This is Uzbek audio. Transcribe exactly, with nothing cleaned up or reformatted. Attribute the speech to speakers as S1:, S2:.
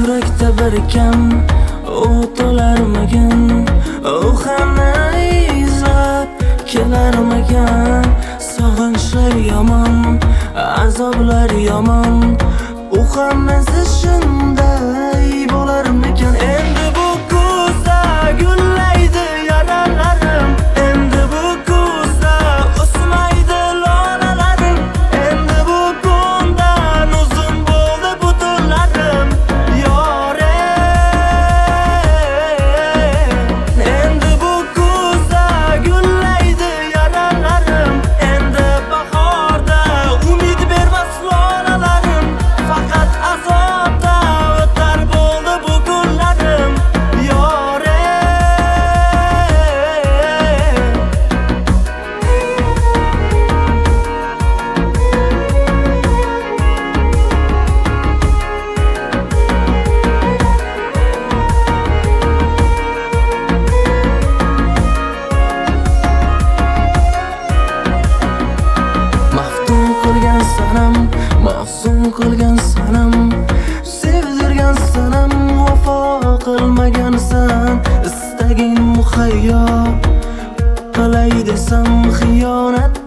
S1: Yurakda bir kam o't olarmagan, u hamma izlab kelarmagan. Sog'inchlar yomon, azoblar yomon, u hammasi shunday bo'larmikan. Endi bu kuzda gullaydi yaralarim, endi bu kuzda o'smaydi lolalarim, endi bu kundan uzun bo'ldi butunlarim. Yore, endi bu kuzda gullaydi yaralarim, endi bahorda umid bermas lolalarim. Faqat azobda o'tar bo'ldi bu kunlarim. Yore, maftun qilgan sanam, mahzun qilgan sanam, sevdirgan sanam, vafo qilmagansan. Istaging muhayyo qilay desam xiyonat